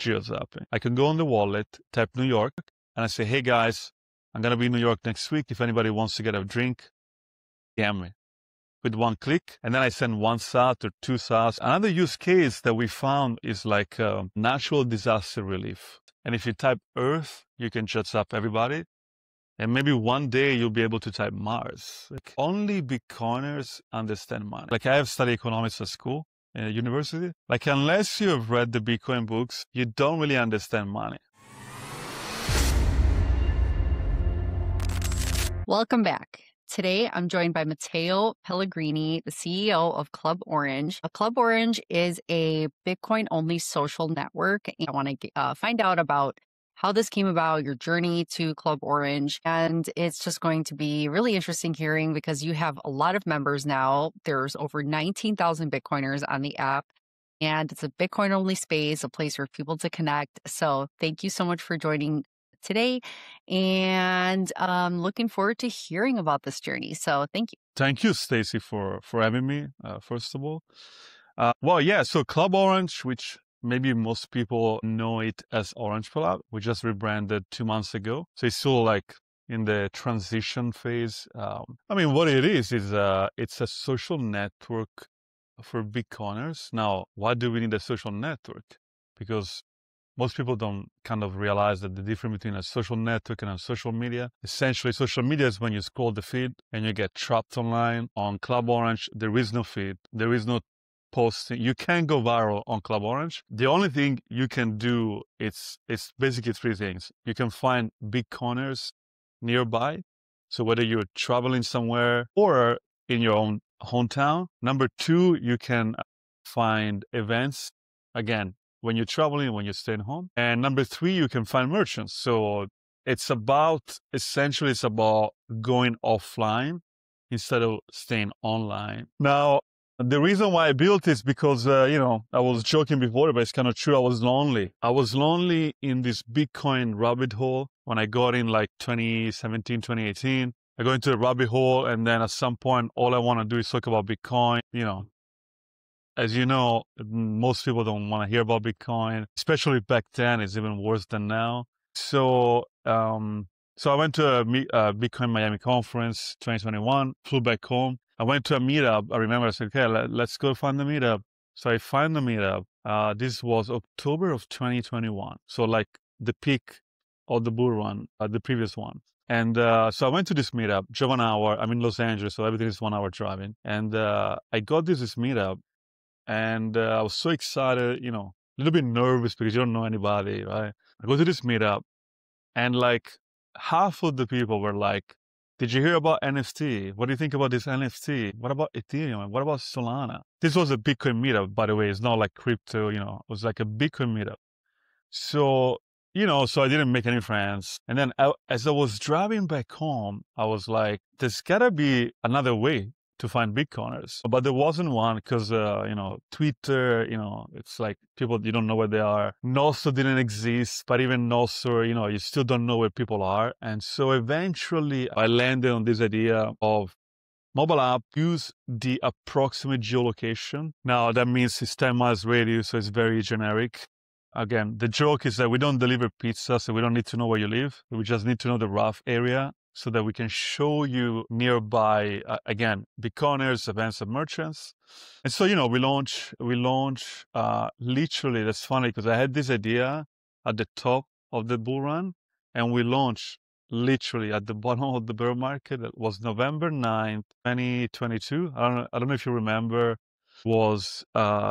geo-zapping. I can go on the wallet, type New York, and I say, hey guys, I'm going to be in New York next week. If anybody wants to get a drink, DM me. With one click, and then I send 1 sat or 2 sats. Another use case that we found is like natural disaster relief. And if you type Earth, you can just up everybody. And maybe one day you'll be able to type Mars. Like, only Bitcoiners understand money. Like, I have studied economics at school, at university. Like, unless you have read the Bitcoin books, you don't really understand money. Welcome back. Today, I'm joined by Matteo Pellegrini, the CEO of Club Orange. Club Orange is a Bitcoin-only social network. And I want to find out about how this came about, your journey to Club Orange. And it's just going to be really interesting hearing because you have a lot of members now. There's over 19,000 Bitcoiners on the app. And it's a Bitcoin-only space, a place for people to connect. So thank you so much for joining today, and looking forward to hearing about this journey. So thank you. Thank you, Stacy, for having me, first of all. So Club Orange, which maybe most people know it as Orange Club, we just rebranded 2 months ago. So it's still like in the transition phase. What it is it's a social network for Bitcoiners. Now, why do we need a social network? Because most people don't kind of realize that the difference between a social network and a social media. Essentially, social media is when you scroll the feed and you get trapped online. On Club Orange, there is no feed. There is no posting. You can't go viral on Club Orange. The only thing you can do, it's basically 3 things. You can find Bitcoiners nearby. So whether you're traveling somewhere or in your own hometown. Number 2, you can find events. Again, when you're traveling, when you're staying home. And number 3, you can find merchants. So it's about going offline instead of staying online. Now, the reason why I built this because, I was joking before, but it's kind of true. I was lonely. I was lonely in this Bitcoin rabbit hole when I got in like 2017, 2018. I go into the rabbit hole, and then at some point, all I want to do is talk about Bitcoin, As you know, most people don't want to hear about Bitcoin, especially back then. It's even worse than now. So I went to a Bitcoin Miami conference 2021, flew back home. I went to a meetup. I remember I said, okay, let's go find the meetup. So I find the meetup. This was October of 2021. So like the peak of the bull run, the previous one. And so I went to this meetup, drove an hour. I'm in Los Angeles, so everything is 1 hour driving. And I got this meetup. And I was so excited, a little bit nervous because you don't know anybody, right? I go to this meetup, and like half of the people were like, did you hear about NFT? What do you think about this NFT? What about Ethereum? What about Solana? This was a Bitcoin meetup, by the way. It's not like crypto, it was like a Bitcoin meetup. So, so I didn't make any friends. And then as I was driving back home, I was like, there's gotta be another way to find Bitcoiners. But there wasn't one because, Twitter, it's like people, you don't know where they are. Nostr didn't exist, but even Nostr, you still don't know where people are. And so eventually I landed on this idea of mobile app, use the approximate geolocation. Now that means it's 10 miles radius, so it's very generic. Again, the joke is that we don't deliver pizza, so we don't need to know where you live. We just need to know the rough area, so that we can show you nearby, again, Bitcoiners, events, and merchants. And so, we launch literally, that's funny because I had this idea at the top of the bull run, and we launched literally at the bottom of the bear market. It was November 9th, 2022. I don't know if you remember, was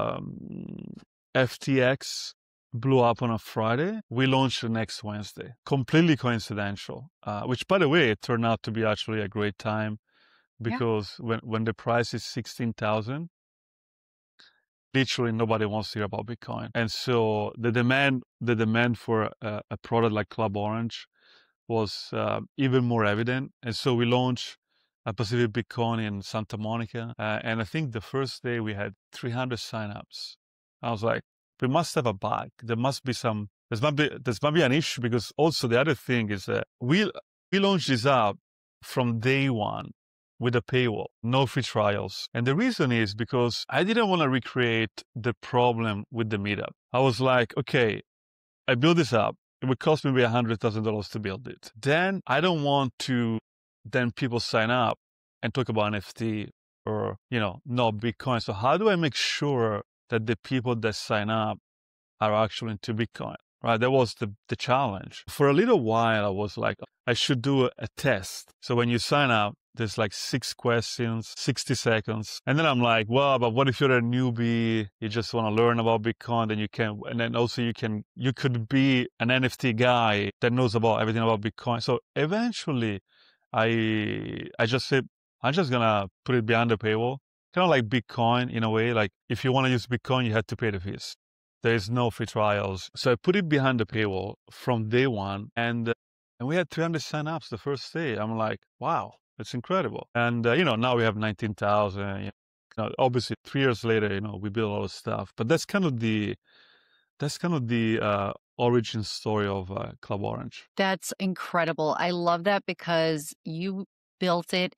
FTX blew up on a Friday. We launched the next Wednesday. Completely coincidental, which, by the way, it turned out to be actually a great time because when the price is 16,000, literally nobody wants to hear about Bitcoin. And so the demand for a product like Club Orange was even more evident. And so we launched a Pacific Bitcoin in Santa Monica. And I think the first day we had 300 signups. I was like, we must have a bug. There must be an issue, because also the other thing is that we launched this app from day one with a paywall, no free trials. And the reason is because I didn't want to recreate the problem with the meetup. I was like, okay, I build this up. It would cost me maybe $100,000 to build it. Then I don't want to, then people sign up and talk about NFT or, not Bitcoin. So how do I make sure that the people that sign up are actually into Bitcoin, right? That was the challenge. For a little while, I was like, I should do a test. So when you sign up, there's like 6 questions, 60 seconds. And then I'm like, well, but what if you're a newbie? You just want to learn about Bitcoin, then you can, and then also you could be an NFT guy that knows about everything about Bitcoin. So eventually I just said, I'm just going to put it behind the paywall. Kind of like Bitcoin in a way. Like if you want to use Bitcoin, you have to pay the fees. There is no free trials. So I put it behind the paywall from day one. And we had 300 signups the first day. I'm like, wow, it's incredible. And, now we have 19,000. Obviously 3 years later, we build a lot of stuff. But that's kind of the origin story of Club Orange. That's incredible. I love that because you built it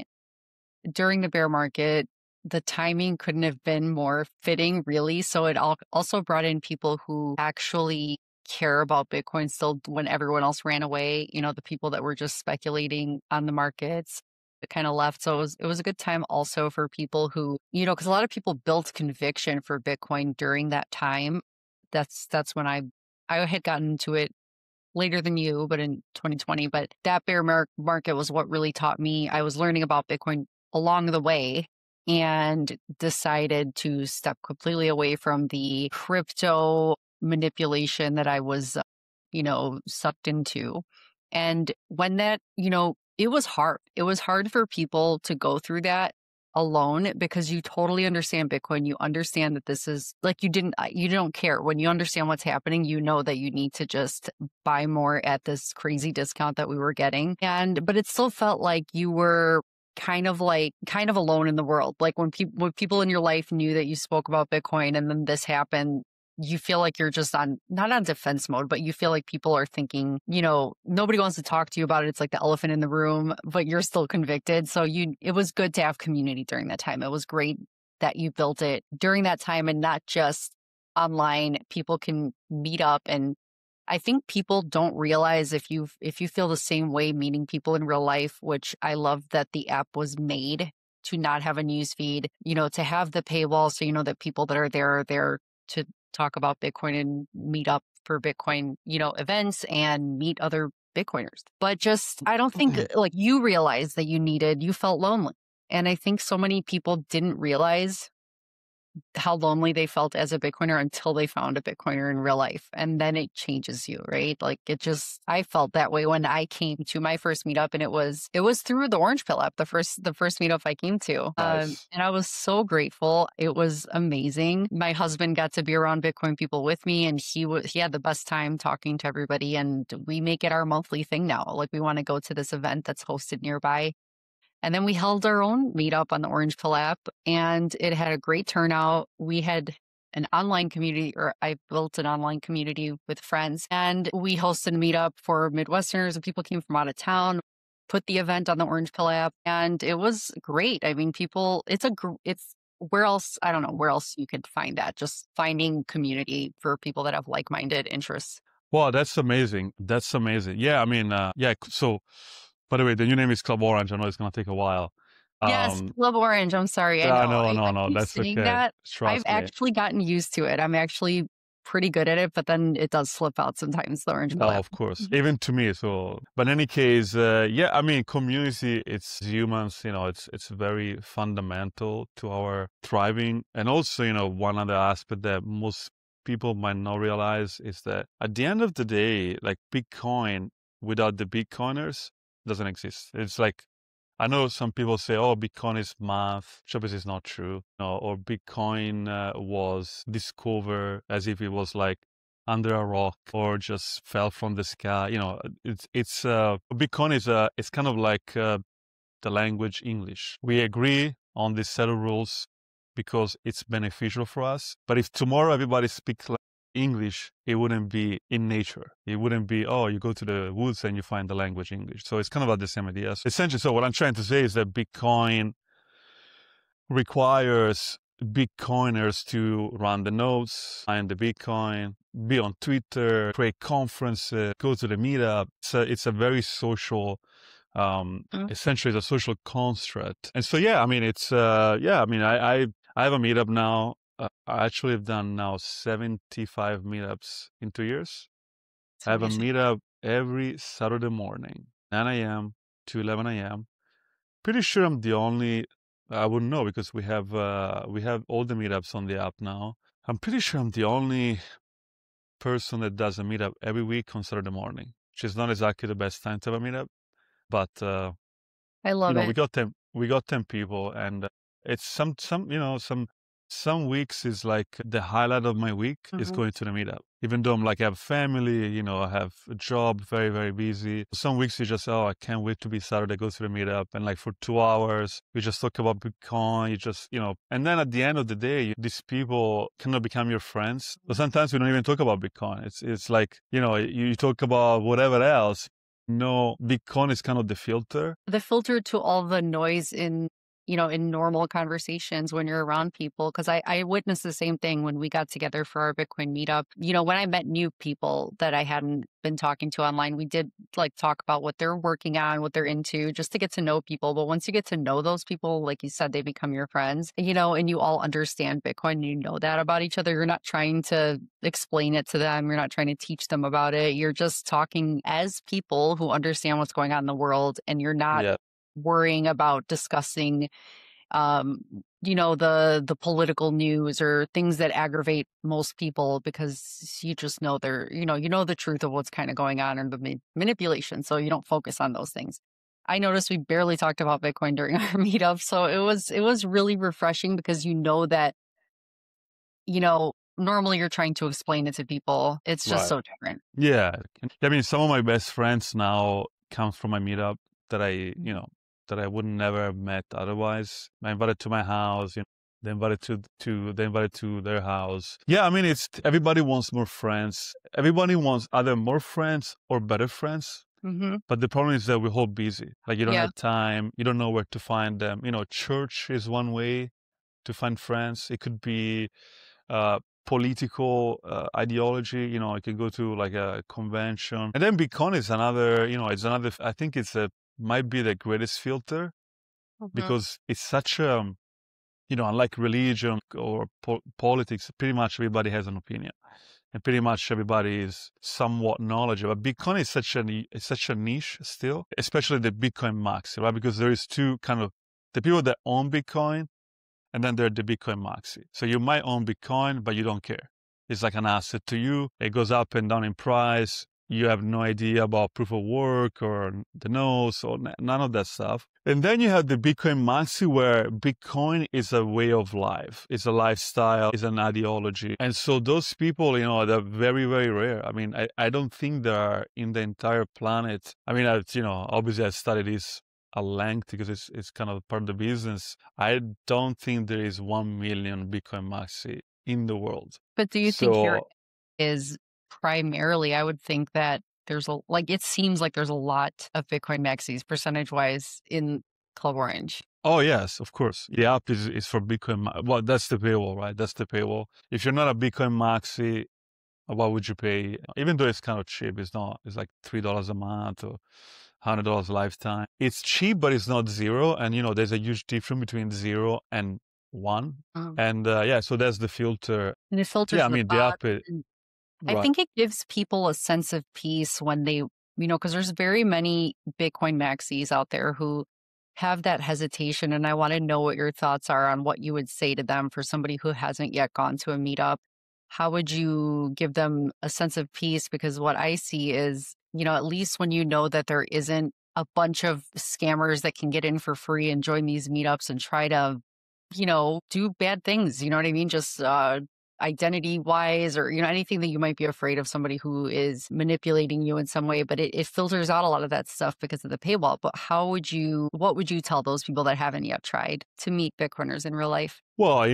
during the bear market. The timing couldn't have been more fitting, really. So it also brought in people who actually care about Bitcoin still when everyone else ran away. The people that were just speculating on the markets, it kind of left. So it was a good time also for people who, because a lot of people built conviction for Bitcoin during that time. That's when I had gotten into it later than you, but in 2020. But that bear market was what really taught me. I was learning about Bitcoin along the way and decided to step completely away from the crypto manipulation that I was, sucked into. And when that, it was hard. It was hard for people to go through that alone because you totally understand Bitcoin. You understand that this is like you don't care. When you understand what's happening, you know that you need to just buy more at this crazy discount that we were getting. But it still felt like you were kind of alone in the world. Like when people in your life knew that you spoke about Bitcoin and then this happened, you feel like you're just not on defense mode, but you feel like people are thinking, nobody wants to talk to you about it. It's like the elephant in the room, but you're still convicted. So it was good to have community during that time. It was great that you built it during that time and not just online. People can meet up, and I think people don't realize if you feel the same way meeting people in real life, which I love that the app was made to not have a news feed, to have the paywall. So, that people that are there to talk about Bitcoin and meet up for Bitcoin, events and meet other Bitcoiners. But I don't think like you realized that you felt lonely. And I think so many people didn't realize how lonely they felt as a Bitcoiner until they found a Bitcoiner in real life. And then it changes you, right? Like I felt that way when I came to my first meetup, and it was through the Orange Pill app, the first meetup I came to. Nice. And I was so grateful. It was amazing. My husband got to be around Bitcoin people with me, and he had the best time talking to everybody. And we make it our monthly thing now. Like we want to go to this event that's hosted nearby. And then we held our own meetup on the Orange Pill app, and it had a great turnout. We had an online community, or I built an online community with friends, and we hosted a meetup for Midwesterners, and people came from out of town, put the event on the Orange Pill app, and it was great. I mean, it's where else, I don't know where else you could find that, just finding community for people that have like-minded interests. Wow, that's amazing. That's amazing. Yeah, I mean, so by the way, the new name is Club Orange. I know it's going to take a while. Yes, Club Orange. I'm sorry. I know. No, I keep that's saying okay. that. Trust I've me. actually gotten used to it. I'm actually pretty good at it, but then it does slip out sometimes, the Orange Pill No, app. of course. Even to me. So, but in any case, I mean, community, it's humans, it's very fundamental to our thriving. And also, one other aspect that most people might not realize is that at the end of the day, like Bitcoin without the Bitcoiners doesn't exist. It's like, I know some people say, oh, Bitcoin is math, which obviously is not true. Or Bitcoin was discovered as if it was like under a rock or just fell from the sky. It's Bitcoin it's kind of like the language English. We agree on this set of rules because it's beneficial for us. But if tomorrow everybody speaks like English, it wouldn't be in nature. It wouldn't be, oh, you go to the woods and you find the language English. So it's kind of about the same idea. So essentially, so what I'm trying to say is that Bitcoin requires Bitcoiners to run the nodes, find the Bitcoin, be on Twitter, create conferences, go to the meetup. It's a very social, essentially it's a social construct. And so, yeah, I mean, it's, I have a meetup now. I actually have done now 75 meetups in 2 years. It's I have a amazing. meetup every Saturday morning, 9 a.m. to 11 a.m. Pretty sure I'm the only, I wouldn't know because we have all the meetups on the app now. I'm pretty sure I'm the only person that does a meetup every week on Saturday morning, which is not exactly the best time to have a meetup, but I love we it. got 10 people, and it's some weeks is like the highlight of my week is Mhm. going to the meetup. Even though I'm like, I have family, I have a job, very, very busy. Some weeks you just, oh, I can't wait to be Saturday, go to the meetup. And like for 2 hours, we just talk about Bitcoin, and then at the end of the day, these people cannot become your friends. But sometimes we don't even talk about Bitcoin. It's like, you talk about whatever else. No, Bitcoin is kind of the filter. The filter to all the noise in normal conversations when you're around people. Cause I witnessed the same thing when we got together for our Bitcoin meetup. When I met new people that I hadn't been talking to online, we did like talk about what they're working on, what they're into, just to get to know people. But once you get to know those people, like you said, they become your friends, and you all understand Bitcoin, you know that about each other. You're not trying to explain it to them. You're not trying to teach them about it. You're just talking as people who understand what's going on in the world, and you're not Yeah. worrying about discussing the political news or things that aggravate most people, because you just know the truth of what's kind of going on and the manipulation, so you don't focus on those things. I noticed we barely talked about Bitcoin during our meetup, so it was really refreshing, because that normally you're trying to explain it to people. It's just Right. so different. Yeah. I mean, some of my best friends now come from my meetup that that I would never have met otherwise. I invited to my house, they invited they invited to their house. Yeah, I mean, everybody wants more friends. Everybody wants either more friends or better friends. Hmm. But the problem is that we're all busy. Like, you don't Yeah. have time. You don't know where to find them. Church is one way to find friends. It could be uh, political ideology. I could go to like a convention, and then Bitcoin is another. I think might be the greatest filter, Hmm. because it's such a unlike religion or politics. Pretty much everybody has an opinion, and pretty much everybody is somewhat knowledgeable. But Bitcoin is it's such a niche still, especially the Bitcoin Maxi, right? Because there is two kind of the people that own Bitcoin, and then there are the Bitcoin Maxi. So you might own Bitcoin, but you don't care. It's like an asset to you. It goes up and down in price. You have no idea about proof of work or the nodes or none of that stuff. And then you have the Bitcoin Maxi, where Bitcoin is a way of life. It's a lifestyle. It's an ideology. And so those people, they're very, very rare. I mean, I don't think there are in the entire planet. I mean, obviously I studied this at length because it's kind of part of the business. I don't think there is 1 million Bitcoin Maxi in the world. But do you think here So, is primarily, I would think that it seems like there's a lot of Bitcoin maxis percentage wise in Club Orange. oh yes, of course. The app is for Bitcoin. Well, that's the paywall, right? That's the paywall. If you're not a Bitcoin Maxi, what would you pay? Even though it's kind of cheap, it's not. It's like $3 a month or $100 lifetime. It's cheap, but it's not zero. And there's a huge difference between 0 and 1. Um, And so that's the filter. and it So yeah, filters I the mean the thought. app is And I right. think it gives people a sense of peace when because there's very many Bitcoin maxis out there who have that hesitation. And I want to know what your thoughts are on what you would say to them for somebody who hasn't yet gone to a meetup. How would you give them a sense of peace? Because what I see is, at least when you know that there isn't a bunch of scammers that can get in for free and join these meetups and try to, do bad things. You know what I mean? Just identity wise, or, anything that you might be afraid of somebody who is manipulating you in some way. But it filters out a lot of that stuff because of the paywall. But what would you tell those people that haven't yet tried to meet Bitcoiners in real life? Well,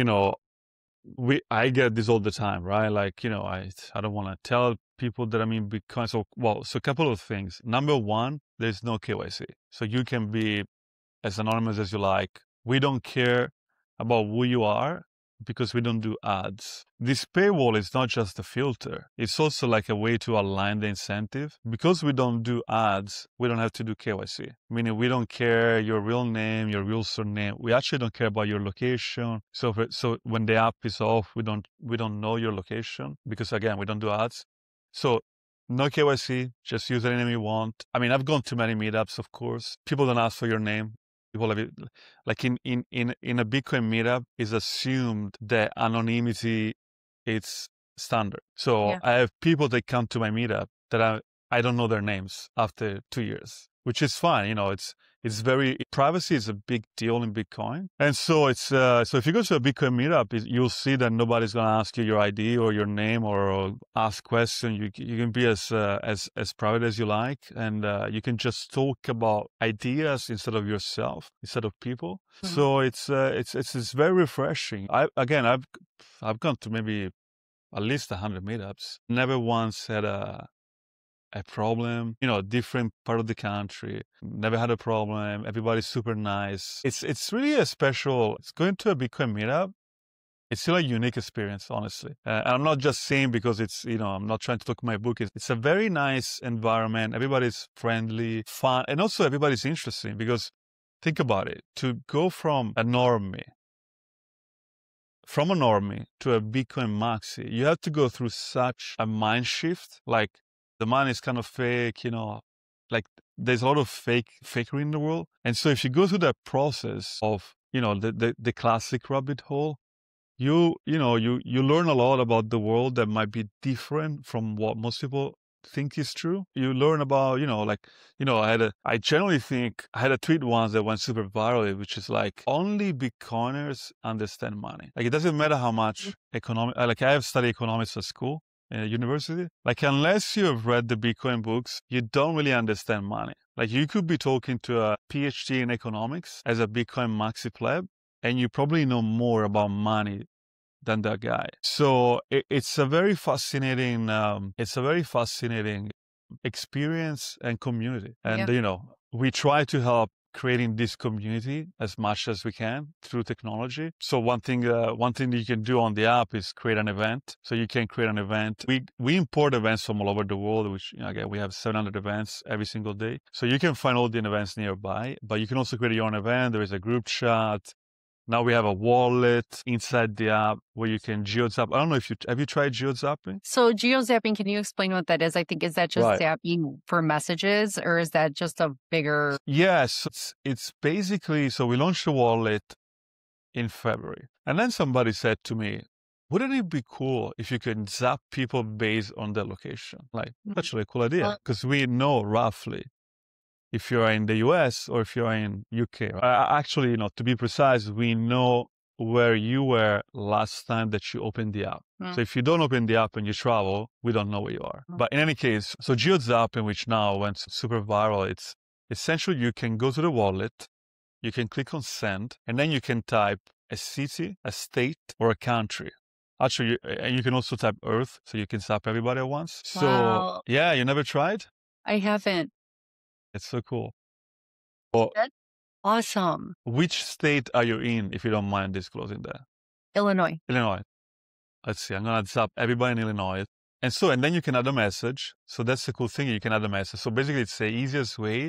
I get this all the time, right? Like, I don't want to tell people that I'm in Bitcoin. So a couple of things. Number one, there's no KYC. So you can be as anonymous as you like. We don't care about who you are, because we don't do ads. This paywall is not just a filter. It's also like a way to align the incentive. Because we don't do ads, we don't have to do KYC, meaning we don't care your real name, your real surname. We actually don't care about your location. So when the app is off, we don't know your location because, again, we don't do ads. So no KYC, just use any name you want. I mean, I've gone to many meetups, of course. People don't ask for your name. People have it, like in a Bitcoin meetup, is assumed that anonymity is standard. So Yeah. I have people that come to my meetup that I don't know their names after 2 years, which is fine. You know, it's very, privacy is a big deal in Bitcoin. And so it's, so if you go to a Bitcoin meetup, you'll see that nobody's going to ask you your ID or your name or ask questions. You can be as private as you like. And you can just talk about ideas instead of yourself, instead of people. Mhm. So it's very refreshing. I've gone to maybe at least 100 meetups. Never once had a problem, you know, different part of the country, never had a problem. Everybody's super nice. It's really a special, it's going to a Bitcoin meetup. It's still a unique experience, honestly. And I'm not just saying because it's, you know, I'm not trying to talk my book. It's a very nice environment. Everybody's friendly, fun, and also everybody's interesting because think about it. To go from a normie to a Bitcoin maxi, you have to go through such a mind shift. Like, the money is kind of fake, you know, like there's a lot of fakery in the world. And so if you go through that process of, you know, the classic rabbit hole, you learn a lot about the world that might be different from what most people think is true. You learn about, I generally think I had a tweet once that went super viral, which is like, only Bitcoiners understand money. Like, it doesn't matter how much I have studied economics at school, university. Like, unless you have read the Bitcoin books, you don't really understand money. Like, you could be talking to a PhD in economics as a Bitcoin maxi pleb, and you probably know more about money than that guy. So it's a very fascinating, experience and community. And, we try to help creating this community as much as we can through technology. So one thing that you can do on the app is create an event. So you can create an event. We import events from all over the world, which, again, we have 700 events every single day. So you can find all the events nearby, but you can also create your own event. There is a group chat. Now we have a wallet inside the app where you can geozap. I don't know if have you tried geozapping? So geozapping, can you explain what that is? I think, is that just zapping for messages, or is that just a bigger? Yes, it's basically, so we launched a wallet in February. And then somebody said to me, wouldn't it be cool if you could zap people based on their location? Like, actually a cool idea, because we know roughly if you're in the US or if you're in UK. Actually, to be precise, we know where you were last time that you opened the app. So if you don't open the app and you travel, we don't know where you are. But in any case, so geozapping, which now went super viral, it's essentially you can go to the wallet, you can click on send, and then you can type a city, a state, or a country. Actually, and you can also type Earth, so you can zap everybody at once. Wow. So yeah, you never tried? I haven't. It's so cool. Well, that's awesome. Which state are you in, if you don't mind disclosing that? Illinois. Illinois. Let's see. I'm going to zap everybody in Illinois. And then you can add a message. So that's the cool thing. You can add a message. So basically, it's the easiest way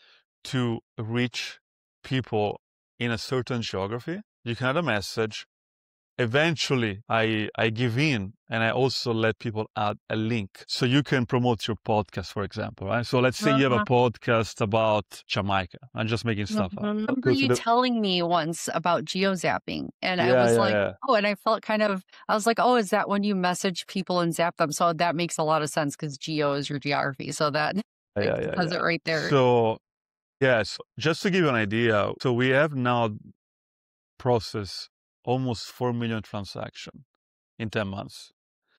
to reach people in a certain geography. You can add a message. Eventually, I give in, and I also let people add a link so you can promote your podcast, for example, right? So let's say you have a podcast about Jamaica. I'm just making stuff up. I remember you telling me once about geozapping, and I was like, oh, and I felt I was like, oh, is that when you message people and zap them? So that makes a lot of sense because geo is your geography. So that does it right there. So, yes, just to give you an idea, so we have now processed almost 4 million transactions in 10 months.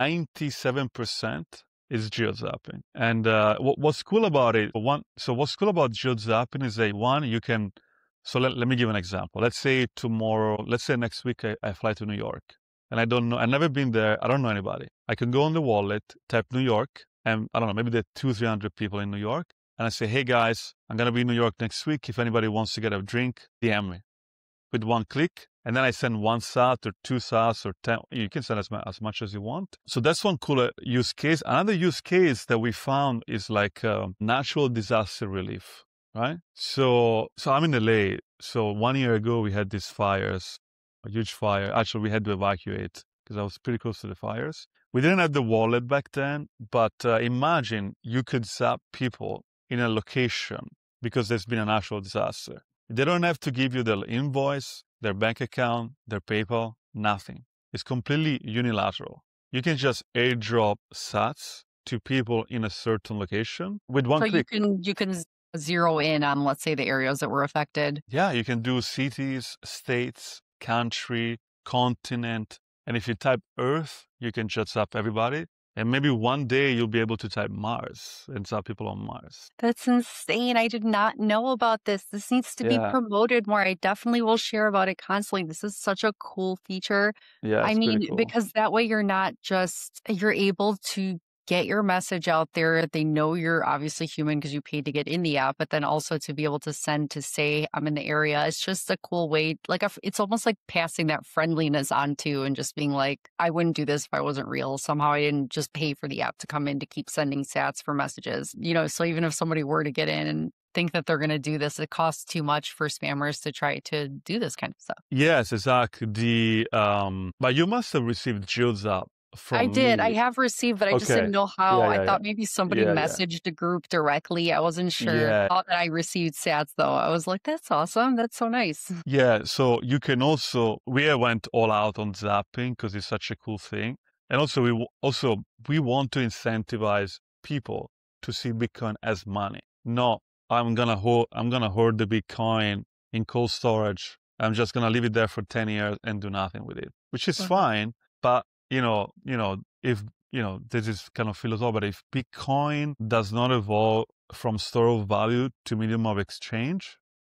97% is geozapping. And what's cool about it, what's cool about geozapping is you can, so let me give an example. Let's say next week I fly to New York. And I don't know, I've never been there, I don't know anybody. I can go on the wallet, type New York, and I don't know, maybe there are 200-300 people in New York. And I say, hey guys, I'm going to be in New York next week. If anybody wants to get a drink, DM me. With one click, And then I send 1 sat or 2 sats or 10. You can send as much as you want. So that's one cool use case. Another use case that we found is like natural disaster relief, right? So I'm in LA. So 1 year ago, we had these fires, a huge fire. Actually, we had to evacuate because I was pretty close to the fires. We didn't have the wallet back then, but imagine you could zap people in a location because there's been a natural disaster. They don't have to give you their invoice, their bank account, their PayPal, nothing. It's completely unilateral. You can just airdrop sats to people in a certain location with one So click. you can zero in on, let's say, the areas that were affected. Yeah, you can do cities, states, country, continent. And if you type Earth, you can just zap everybody. And maybe one day you'll be able to type Mars and zap people on Mars. That's insane. I did not know about this. This needs to be Yeah. promoted more. I definitely will share about it constantly. This is such a cool feature. Yeah, I it's pretty mean, cool. because that way you're able to get your message out there. They know you're obviously human because you paid to get in the app, but then also to be able to send to say, I'm in the area. It's just a cool way. It's almost like passing that friendliness on to and just being like, I wouldn't do this if I wasn't real. Somehow I didn't just pay for the app to come in to keep sending sats for messages. So even if somebody were to get in and think that they're going to do this, it costs too much for spammers to try to do this kind of stuff. Yes, exactly. But you must have received JillZap from I did. I me. have received, but I just Okay. didn't know how. Yeah, I yeah, thought maybe somebody Yeah, yeah. messaged the group directly. I wasn't sure. Yeah. Thought that I received sats though. I was like, that's awesome. That's so nice. Yeah, so you can also, we went all out on zapping because it's such a cool thing. And also we want to incentivize people to see Bitcoin as money. Not I'm gonna hoard the Bitcoin in cold storage. I'm just gonna leave it there for 10 years and do nothing with it, which is fine. But if this is kind of philosophical, but if Bitcoin does not evolve from store of value to medium of exchange,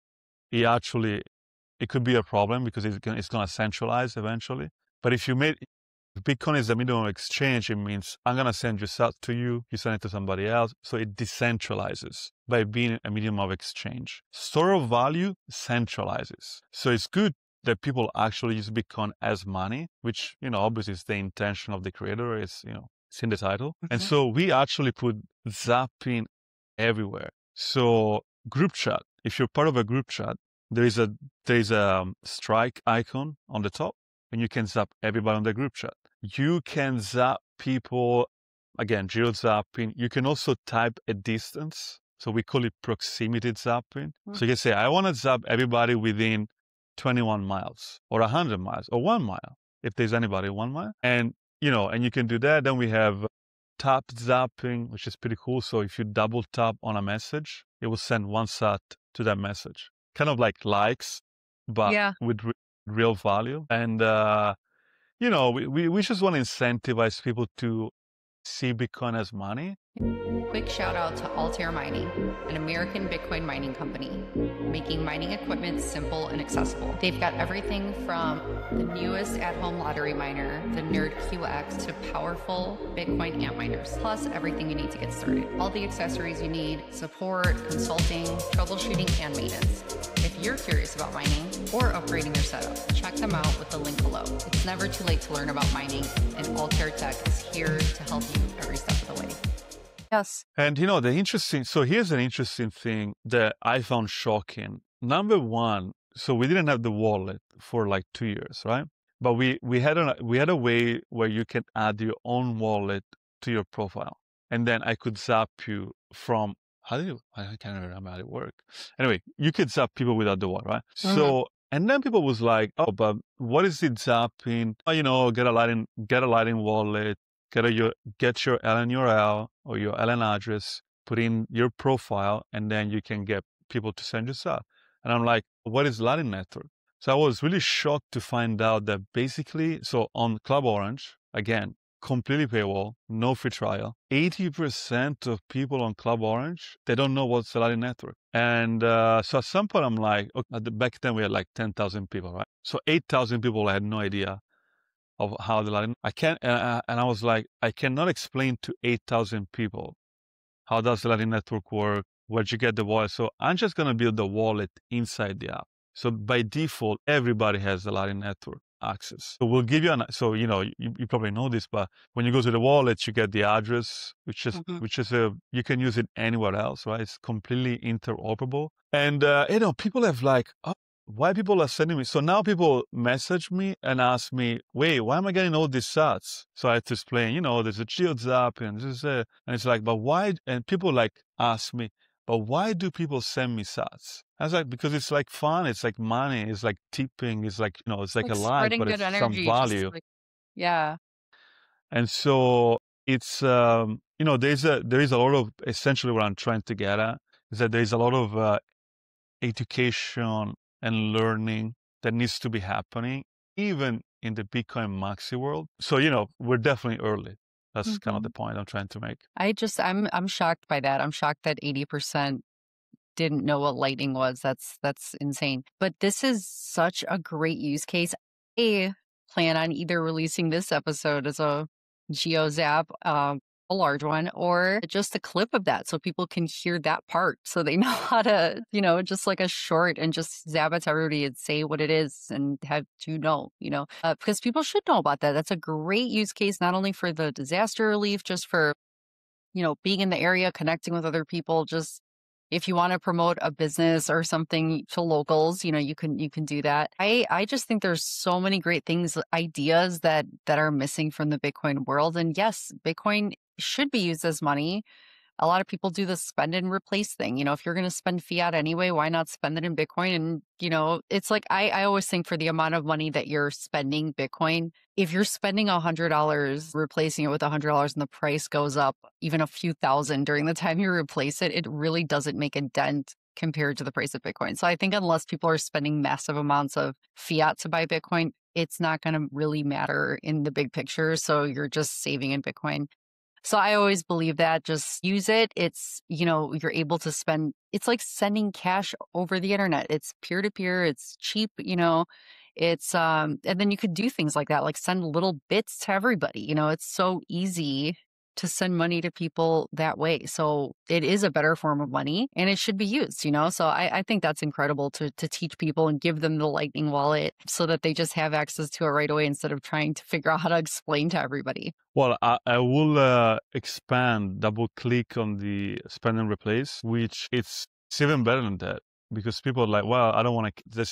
it could be a problem because it's going to centralize eventually. But if Bitcoin is the medium of exchange, it means I'm going to send you sat to you, you send it to somebody else. So it decentralizes by being a medium of exchange. Store of value centralizes. So it's good that people actually use Bitcoin as money, which, obviously is the intention of the creator, it's in the title. And so we actually put zapping everywhere. So group chat, if you're part of a group chat, there is a strike icon on the top, and you can zap everybody on the group chat. You can zap people, again, geo zapping. You can also type a distance. So we call it proximity zapping. So you can say, I want to zap everybody within 21 miles or 100 miles or 1 mile, if there's anybody 1 mile. And, and you can do that. Then we have tap zapping, which is pretty cool. So if you double tap on a message, it will send 1 sat to that message. Kind of like likes, but with real value. And, we just want to incentivize people to see Bitcoin as money. Quick shout out to Altair Mining, an American Bitcoin mining company, making mining equipment simple and accessible. They've got everything from the newest at-home lottery miner, the Nerd QX, to powerful Bitcoin amp miners, plus everything you need to get started. All the accessories you need, support, consulting, troubleshooting, and maintenance. If you're curious about mining or upgrading your setup, check them out with the link below. It's never too late to learn about mining, and Altair Tech is here to help you every step of the way. Yes. And here's an interesting thing that I found shocking. Number one, so we didn't have the wallet for like 2 years, right? But we had a way where you can add your own wallet to your profile. And then I could zap you from, I can't remember how it worked. Anyway, you could zap people without the wallet, right? So, and then people was like, oh, but what is it zapping? Get a Lightning wallet. Get your LN URL or your LN address, put in your profile, and then you can get people to send you stuff. And I'm like, what is Lightning Network? So I was really shocked to find out that basically, so on Club Orange, again, completely paywall, no free trial, 80% of people on Club Orange, they don't know what's the Lightning Network. And so at some point, I'm like, okay, back then we had like 10,000 people, right? So 8,000 people had no idea of how the Lightning, and I was like, I cannot explain to 8,000 people how does the Lightning Network work, where'd you get the wallet. So I'm just going to build the wallet inside the app. So by default, everybody has the Lightning Network access. So we'll give you you probably know this, but when you go to the wallet, you get the address, which is you can use it anywhere else, right? It's completely interoperable. And people have like, oh, why people are sending me? So now people message me and ask me, wait, why am I getting all these sats? So I have to explain, there's a Geodes app and and it's like, but why? And people like ask me, but why do people send me sats? I was like, because it's like fun. It's like money. It's like tipping. It's like, it's like a like, spreading but good it's some energy. value. Yeah. And so it's, there is a lot of, essentially what I'm trying to get at is that there's a lot of education and learning that needs to be happening, even in the Bitcoin maxi world. So, we're definitely early. That's kind of the point I'm trying to make. I'm shocked by that. I'm shocked that 80% didn't know what Lightning was. That's insane. But this is such a great use case. I plan on either releasing this episode as a Geodes app, a large one, or just a clip of that so people can hear that part so they know how to, just like a short and just zap it to everybody and say what it is and have to know, because people should know about that. That's a great use case, not only for the disaster relief, just for, being in the area, connecting with other people, just if you want to promote a business or something to locals, you can do that. I just think there's so many great things, ideas that are missing from the Bitcoin world. And yes, Bitcoin should be used as money. A lot of people do the spend and replace thing. If you're going to spend fiat anyway, why not spend it in Bitcoin? And, it's like, I always think for the amount of money that you're spending Bitcoin, if you're spending $100, replacing it with $100 and the price goes up even a few thousand during the time you replace it, it really doesn't make a dent compared to the price of Bitcoin. So I think unless people are spending massive amounts of fiat to buy Bitcoin, it's not going to really matter in the big picture. So you're just saving in Bitcoin. So I always believe that just use it. It's, you're able to spend, it's like sending cash over the internet. It's peer to peer. It's cheap, it's, and then you could do things like that, like send little bits to everybody. It's so easy to send money to people that way. So it is a better form of money and it should be used, So I think that's incredible to teach people and give them the Lightning wallet so that they just have access to it right away instead of trying to figure out how to explain to everybody. Well, I will expand, double click on the spend and replace, which it's even better than that because people are like, well, I don't want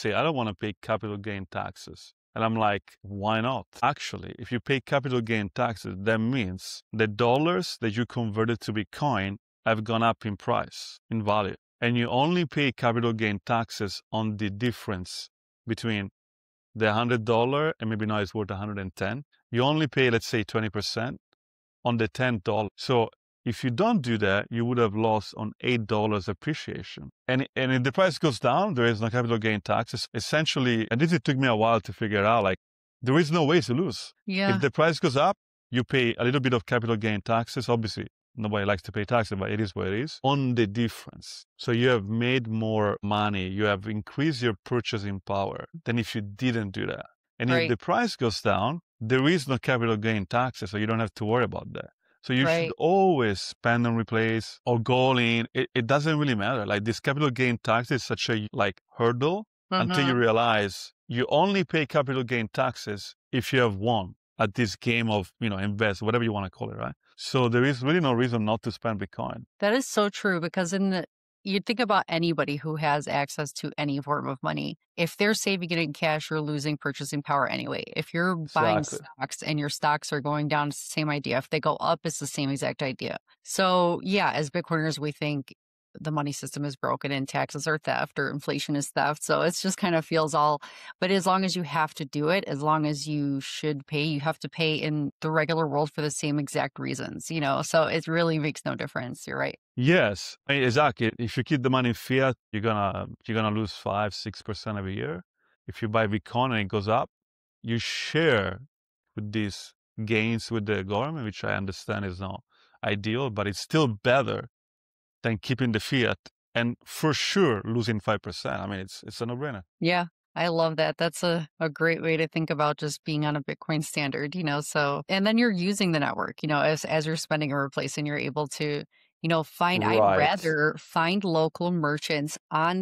to pay capital gain taxes. And I'm like, why not? Actually, if you pay capital gain taxes, that means the dollars that you converted to Bitcoin have gone up in price, in value. And you only pay capital gain taxes on the difference between the $100 and maybe now it's worth 110. You only pay, let's say, 20% on the $10. So if you don't do that, you would have lost on $8 appreciation. And if the price goes down, there is no capital gain taxes. Essentially, and it took me a while to figure out, like, there is no way to lose. Yeah. If the price goes up, you pay a little bit of capital gain taxes. Obviously, nobody likes to pay taxes, but it is what it is, on the difference. So you have made more money. You have increased your purchasing power than if you didn't do that. And if the price goes down, there is no capital gain taxes, so you don't have to worry about that. So you should always spend and replace or go all in. It doesn't really matter. Like this capital gain tax is such a hurdle until you realize you only pay capital gain taxes if you have won at this game of, invest, whatever you want to call it, right? So there is really no reason not to spend Bitcoin. That is so true because you think about anybody who has access to any form of money. If they're saving it in cash, you're losing purchasing power anyway. If you're buying stocks and your stocks are going down, it's the same idea. If they go up, it's the same exact idea. So yeah, as Bitcoiners, we think the money system is broken and taxes are theft or inflation is theft. So it's just kind of feels but as long as you have to do it, as long as you should pay, you have to pay in the regular world for the same exact reasons, so it really makes no difference. You're right. Yes, exactly. If you keep the money in fiat, you're gonna lose 5-6% every year. If you buy Bitcoin and it goes up, you share with these gains with the government, which I understand is not ideal, but it's still better than keeping the fiat and for sure losing 5%. I mean, it's a no-brainer. Yeah, I love that. That's a great way to think about just being on a Bitcoin standard, so, and then you're using the network, as you're spending or replacing, you're able to, find, I'd rather find local merchants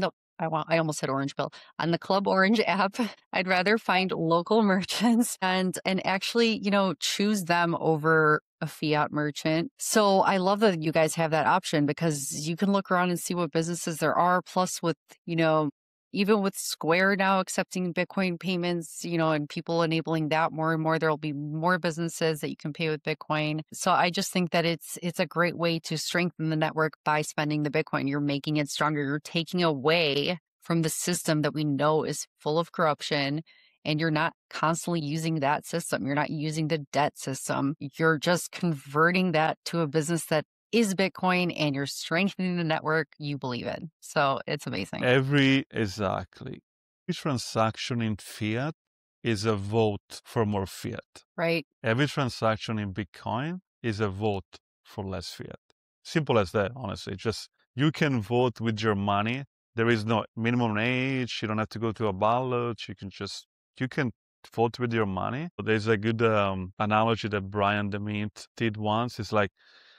I almost said orange pill. On the Club Orange app, I'd rather find local merchants and actually, choose them over a fiat merchant. So I love that you guys have that option because you can look around and see what businesses there are. Plus with, even with Square now accepting Bitcoin payments, and people enabling that more and more, there'll be more businesses that you can pay with Bitcoin. So I just think that it's a great way to strengthen the network by spending the Bitcoin. You're making it stronger. You're taking away from the system that we know is full of corruption, and you're not constantly using that system. You're not using the debt system. You're just converting that to a business that is Bitcoin, and you're strengthening the network you believe in. So it's amazing. Exactly. Each transaction in fiat is a vote for more fiat. Right. Every transaction in Bitcoin is a vote for less fiat. Simple as that, honestly. Just you can vote with your money. There is no minimum age. You don't have to go to a ballot. You can vote with your money. There's a good analogy that Brian DeMint did once. It's like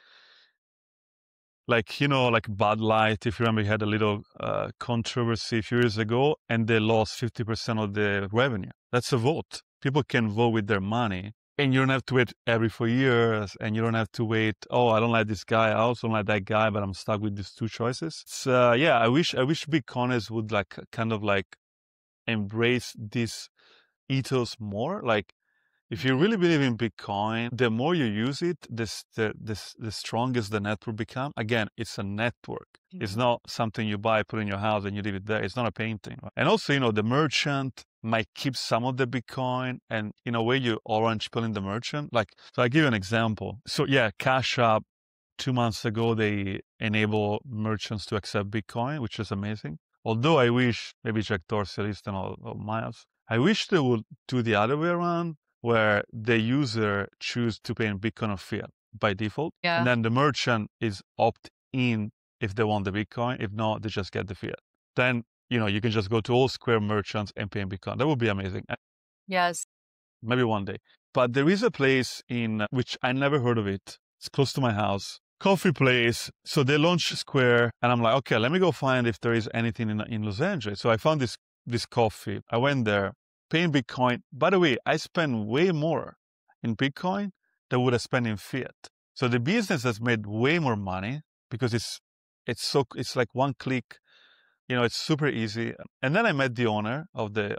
Bud Light, if you remember, he had a little controversy a few years ago, and they lost 50% of the revenue. That's a vote. People can vote with their money, and you don't have to wait every 4 years, and you don't have to wait, oh, I don't like this guy, I also don't like that guy, but I'm stuck with these two choices. So, yeah, I wish Bitcoiners would kind of embrace this ethos more. If you really believe in Bitcoin, the more you use it, the strongest the network becomes. Again, it's a network. It's not something you buy, put in your house, and you leave it there. It's not a painting. Right? And also, the merchant might keep some of the Bitcoin, and in a way, you orange pilling the merchant. So I give you an example. So yeah, Cash App, 2 months ago, they enable merchants to accept Bitcoin, which is amazing. Although I wish, maybe Jack Dorsey listened or Miles, I wish they would do the other way around, where the user choose to pay in Bitcoin or fiat by default. Yeah. And then the merchant is opt-in if they want the Bitcoin. If not, they just get the fiat. Then, you can just go to all Square merchants and pay in Bitcoin. That would be amazing. Yes. Maybe one day. But there is a place in which I never heard of it. It's close to my house. Coffee place. So they launched Square, and I'm like, okay, let me go find if there is anything in Los Angeles. So I found this coffee. I went there, paying Bitcoin. By the way, I spend way more in Bitcoin than would have spent in fiat. So the business has made way more money because it's like one click. It's super easy. And then I met the owner of the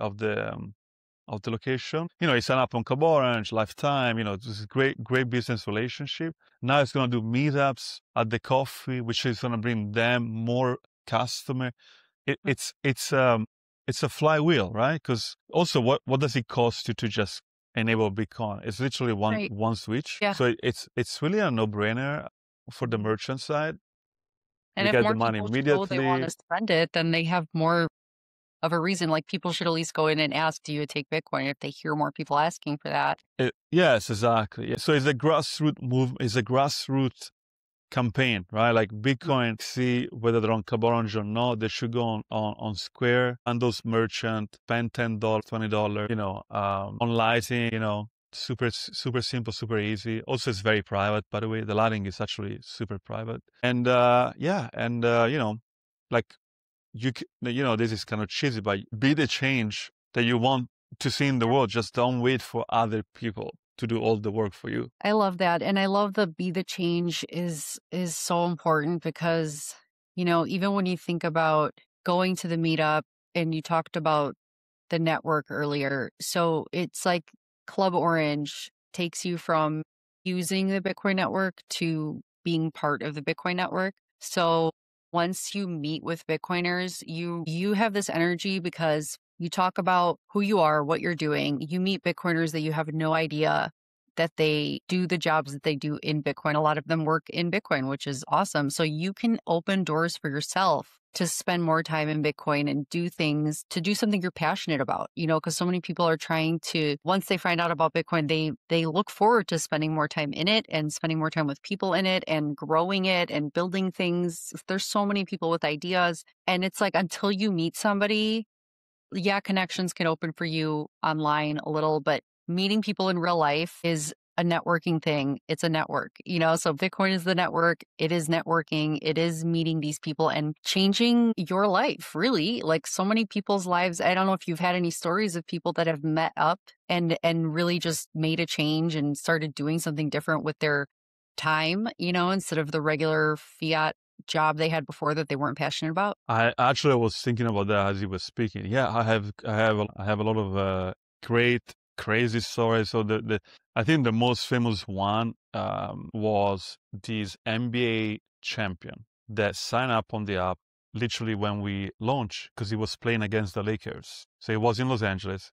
location. He signed up on Club Orange, Lifetime. This is great business relationship. Now it's going to do meetups at the coffee, which is going to bring them more customer. It's a flywheel, right? Because also, what does it cost you to just enable Bitcoin? It's literally one switch. Yeah. So it's really a no-brainer for the merchant side. And you if get more the money people immediately. They want to spend it, then they have more of a reason. Like people should at least go in and ask, do you take Bitcoin? If they hear more people asking for that. Yes, exactly. So it's a grassroots movement. It's a grassroots campaign, right? Like Bitcoin, see whether they're on Club Orange or not. They should go on Square, and those merchants spend $10, $20, on Lightning, super simple, super easy. Also, it's very private, by the way. The Lightning is actually super private. And this is kind of cheesy, but be the change that you want to see in the world. Just don't wait for other people to do all the work for you. I love that. And I love the be the change is so important because, even when you think about going to the meetup and you talked about the network earlier. So it's like Club Orange takes you from using the Bitcoin network to being part of the Bitcoin network. So once you meet with Bitcoiners, you have this energy because you talk about who you are, what you're doing. You meet Bitcoiners that you have no idea that they do the jobs that they do in Bitcoin. A lot of them work in Bitcoin, which is awesome. So you can open doors for yourself to spend more time in Bitcoin and do something you're passionate about, because so many people are trying to, once they find out about Bitcoin, they look forward to spending more time in it and spending more time with people in it and growing it and building things. There's so many people with ideas. And it's like, until you meet somebody, yeah, connections can open for you online a little, but meeting people in real life is a networking thing. It's a network, so Bitcoin is the network. It is networking. It is meeting these people and changing your life, really. Like so many people's lives. I don't know if you've had any stories of people that have met up and really just made a change and started doing something different with their time, instead of the regular fiat job they had before that they weren't passionate about. I was thinking about that as you were speaking. Yeah, I have a lot of great crazy stories. So I think the most famous one was this NBA champion that signed up on the app literally when we launched because he was playing against the Lakers. So he was in Los Angeles.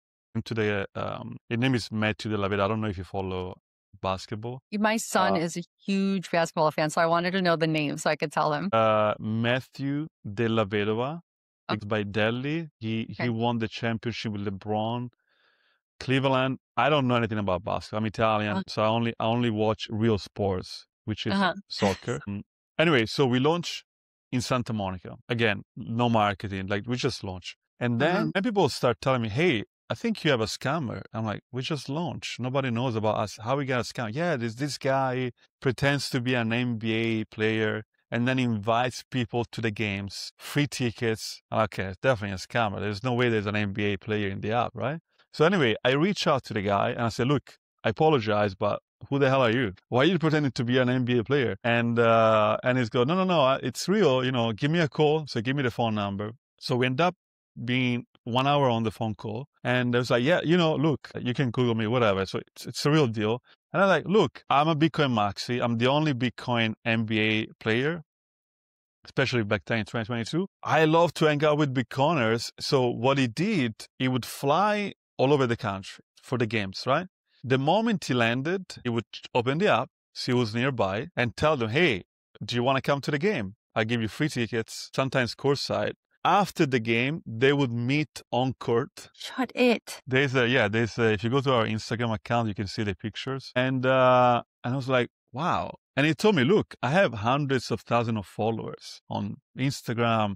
His name is Matthew De La Vega. I don't know if you follow basketball. My son is a huge basketball fan, so I wanted to know the name so I could tell him. Matthew De La Vedova. It's by Delhi. He won the championship with LeBron. Cleveland. I don't know anything about basketball. I'm Italian, so I only watch real sports, which is soccer. Anyway, so we launched in Santa Monica. Again, no marketing. Like we just launched, and then people start telling me, "Hey, I think you have a scammer." I'm like, "We just launched. Nobody knows about us. How we got a scam?" Yeah, this guy pretends to be an NBA player and then invites people to the games, free tickets. Okay, it's definitely a scammer. There's no way there's an NBA player in the app, right? So anyway, I reach out to the guy and I say, "Look, I apologize, but who the hell are you? Why are you pretending to be an NBA player?" And he's go, no, it's real. Give me a call. So give me the phone number. So we end up being 1 hour on the phone call. And I was like, yeah, look, you can Google me, whatever. So it's a real deal. And I'm like, look, I'm a Bitcoin maxi. I'm the only Bitcoin NBA player, especially back then in 2022. I love to hang out with Bitcoiners. So what he did, he would fly all over the country for the games, right? The moment he landed, he would open the app, see who's nearby, and tell them, "Hey, do you want to come to the game? I give you free tickets, sometimes courtside." After the game, they would meet on court. Shut it. If you go to our Instagram account, you can see the pictures. And I was like, wow. And he told me, "Look, I have hundreds of thousands of followers on Instagram.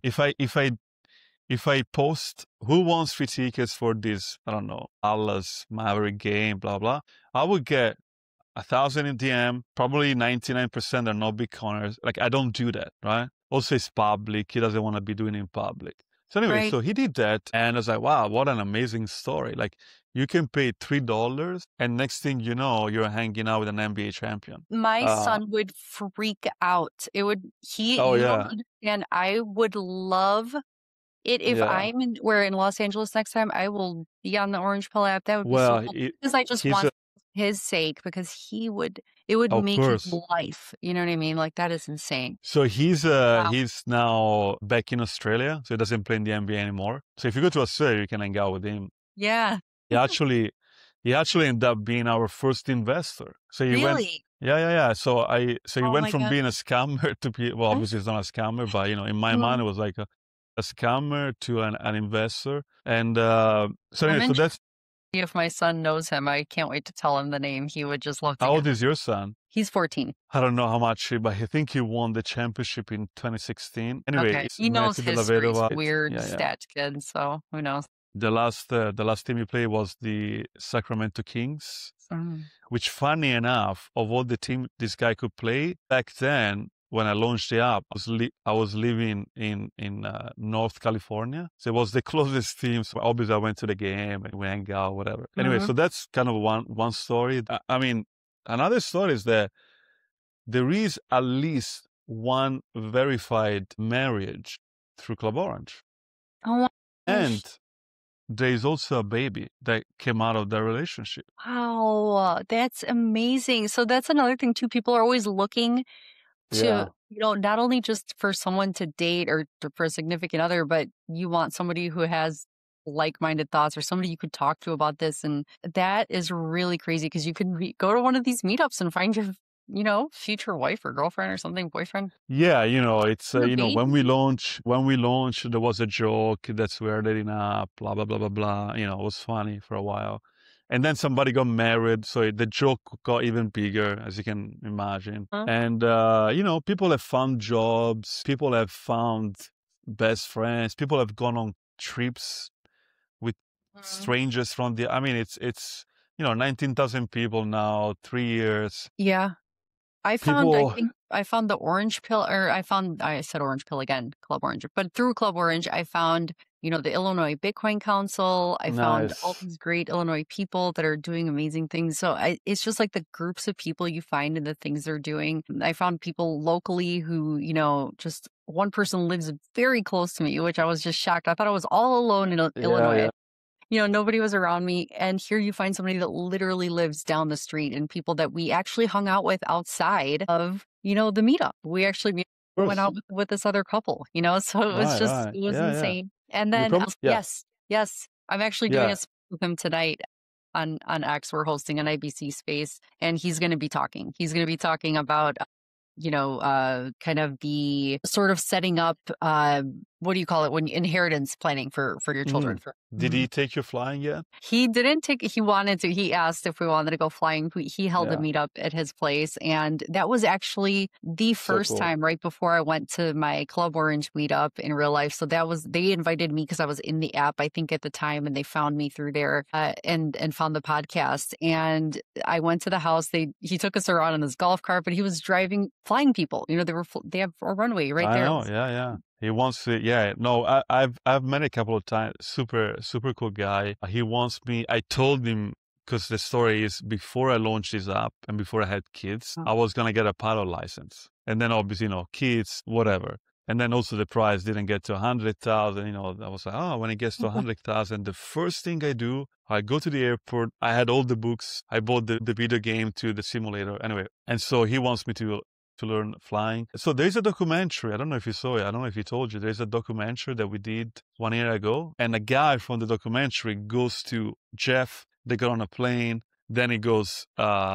If I post who wants free tickets for this, I don't know, Dallas Maverick game, blah, blah, I would get 1,000 in DM, probably 99% are not Bitcoiners. Like, I don't do that, right? Also, it's public. He doesn't want to be doing it in public. So anyway, so he did that. And I was like, wow, what an amazing story. Like, you can pay $3 and next thing you know, you're hanging out with an NBA champion. My son would freak out. And I would love it if we're in Los Angeles next time. I will be on the Orange Pill app. That would be so cool. Because I just want his sake, because it would make his life. You know what I mean? Like, that is insane. So he's now back in Australia, so he doesn't play in the NBA anymore. So if you go to Australia, you can hang out with him. Yeah. He actually ended up being our first investor. So he went. Yeah. So he went from being a scammer to be, well, obviously it's not a scammer, but in my mind it was like a scammer to an investor. And so that's. If my son knows him, I can't wait to tell him the name. He would just love to. How old is your son? He's 14. I don't know how much, but I think he won the championship in 2016. Anyway, he knows history. Weird stat kid, so who knows? The last team he played was the Sacramento Kings, which, funny enough, of all the team this guy could play back then, when I launched the app, I was living in North California. So it was the closest team. So obviously I went to the game and we hang out, whatever. Anyway, so that's kind of one story. I mean, another story is that there is at least one verified marriage through Club Orange. Oh, and there is also a baby that came out of that relationship. Wow, that's amazing. So that's another thing too. People are always looking to, not only just for someone to date or for a significant other, but you want somebody who has like-minded thoughts or somebody you could talk to about this. And that is really crazy because you can go to one of these meetups and find your, future wife or girlfriend or something, boyfriend. Yeah, it's, when we launched, there was a joke that we were dating up, blah, blah, blah, blah, blah. It was funny for a while. And then somebody got married, so the joke got even bigger, as you can imagine. And, people have found jobs, people have found best friends, people have gone on trips with strangers from I mean, it's 19,000 people now, 3 years. Yeah. I People, think I found the Orange Pill, or I said Orange Pill again, Club Orange, but through Club Orange, I found, the Illinois Bitcoin Council. I found all nice. these great Illinois people that are doing amazing things. So it's just like the groups of people you find and the things they're doing. I found people locally who, just one person lives very close to me, which I was just shocked. I thought I was all alone in Yeah, Illinois. yeah. Nobody was around me. And here you find somebody that literally lives down the street and people that we actually hung out with outside of, the meetup. We actually Of went course. out with this other couple, so it was Right, just, right. it was Yeah, yeah. insane. And You then, probably, yeah, yes, I'm actually doing a yeah. space with him tonight on X. We're hosting an IBC space and he's going to be talking. He's going to be talking about kind of the sort of setting up, what do you call it, when inheritance planning for your children. Did he take you flying yet? He didn't take, he wanted to, he asked if we wanted to go flying. He held a Yeah. meetup at his place. And that was actually the So first cool. time right before I went to my Club Orange meetup in real life. So they invited me because I was in the app, I think at the time, and they found me through there, and found the podcast. And I went to the house. He took us around in his golf cart, but he was flying people. They have a runway right I there. know. Yeah, yeah. He wants to. Yeah. No, I've met a couple of times. Super, super cool guy. He wants me. I told him, because the story is, before I launched this app and before I had kids, I was gonna get a pilot license, and then obviously, kids, whatever. And then also the price didn't get to 100,000. I was like, oh, when it gets to 100,000, the first thing I do, I go to the airport. I had all the books. I bought the video game to the simulator. Anyway, and so he wants me to learn flying. So there's a documentary. I don't know if you saw it. I don't know if he told you. There's a documentary that we did 1 year ago. And a guy from the documentary goes to Jeff. They get on a plane. Then he goes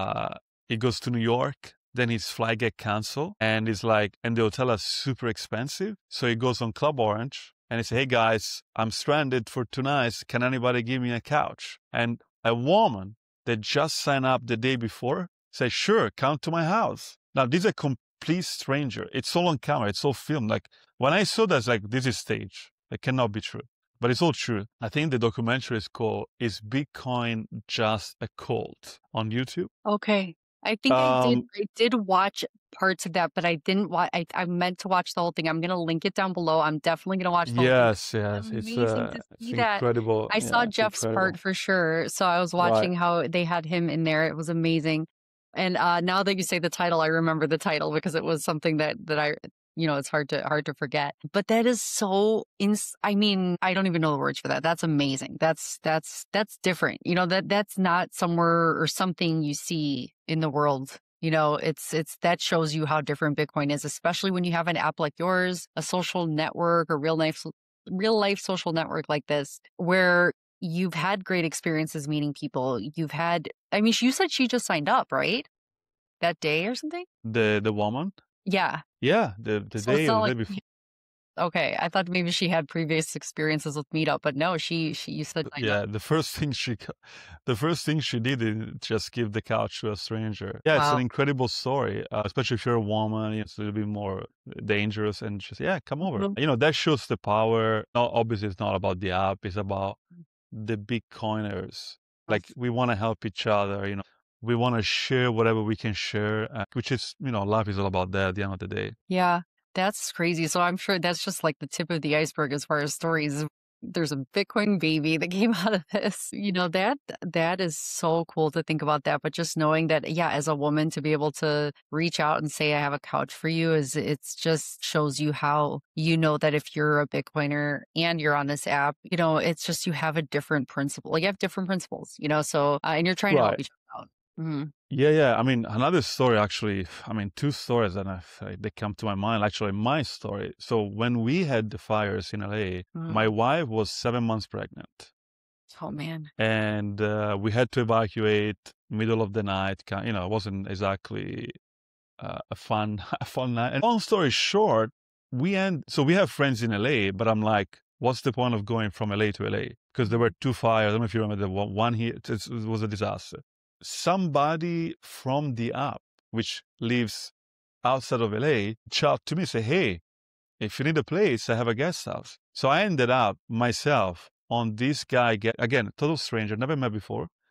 to New York. Then his flight get canceled. And it's like, and the hotel is super expensive. So he goes on Club Orange and he says, hey guys, I'm stranded for 2 nights. Can anybody give me a couch? And a woman that just signed up the day before said, sure, come to my house. Now, this is a complete stranger. It's all on camera. It's all filmed. Like, when I saw that, it's like, this is stage. It cannot be true. But it's all true. I think the documentary is called Is Bitcoin Just a Cult on YouTube? Okay. I think I did watch parts of that, but I didn't watch. I meant to watch the whole thing. I'm gonna link it down below. I'm definitely gonna watch the whole thing. Yes. It's amazing to see it's that. incredible. I saw It's Jeff's incredible. part for sure. So I was watching how they had him in there. It was amazing. And now that you say the title, I remember the title because it was something that I, it's hard to forget. But that is so I mean, I don't even know the words for that. That's amazing. That's different. That's not somewhere or something you see in the world. It's that shows you how different Bitcoin is, especially when you have an app like yours, a social network, a real life social network like this, where you've had great experiences meeting people. You said she just signed up, right? That day or something? The woman? Yeah. Yeah, the So day it's not or the like, day before. okay, I thought maybe she had previous experiences with Meetup, but no, you said signed Yeah, up. the first thing she did is just give the couch to a stranger. Yeah, it's an Wow. incredible story, especially if you're a woman. It's a little bit more dangerous, and just, yeah, come over. Mhm. That shows the power. No, obviously, it's not about the app. It's about the Bitcoiners. Like, we want to help each other. We want to share whatever we can share, which is, life is all about that at the end of the day. Yeah, that's crazy. So I'm sure that's just like the tip of the iceberg as far as stories. There's a Bitcoin baby that came out of this. That is so cool to think about that. But just knowing that, yeah, as a woman to be able to reach out and say, I have a couch for you, it's just shows you how, that if you're a Bitcoiner and you're on this app, it's just, you have a different principle. You have different principles, so, and you're trying to help Right. each other out. Mm-hmm. Yeah. I mean, another story, actually. I mean, 2 stories that they come to my mind. Actually, my story. So when we had the fires in LA, my wife was 7 months pregnant. Oh man. And we had to evacuate middle of the night. It wasn't exactly a fun night. And long story short, so we have friends in LA, but I'm like, what's the point of going from LA to LA? Because there were 2 fires. I don't know if you remember the one here. It was a disaster. Somebody from the app, which lives outside of LA, reached out to me, say, hey, if you need a place, I have a guest house. So I ended up myself on this guy, again, total stranger, never met before.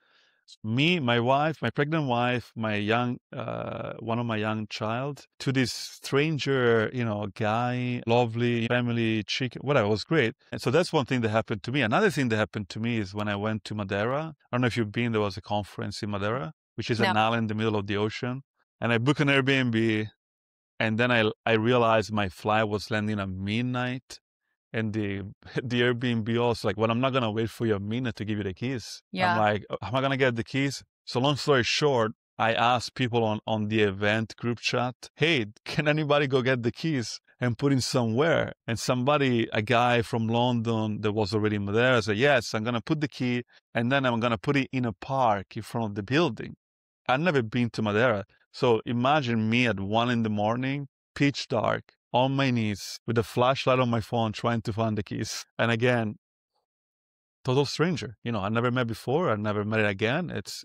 Me, my wife, my pregnant wife, my young, one of my young child, to this stranger, guy, lovely family, chicken, whatever, it was great. And so that's one thing that happened to me. Another thing that happened to me is when I went to Madeira. I don't know if you've been, there was a conference in Madeira, which is No. an island in the middle of the ocean. And I booked an Airbnb, and then I realized my flight was landing at midnight. And the the Airbnb also like, well, I'm not gonna wait for you a minute to give you the keys. I'm Yeah. like, how am I gonna get the keys? So long story short, I asked people on the event group chat, hey, can anybody go get the keys and put in somewhere? And somebody, a guy from London that was already there, said, yes, I'm gonna put the key and then I'm gonna put it in a park in front of the building. I've never been to Madeira. So imagine me at 1 a.m, pitch dark, on my knees with a flashlight on my phone trying to find the keys. And again, total stranger. I never met before. I never met it again. It's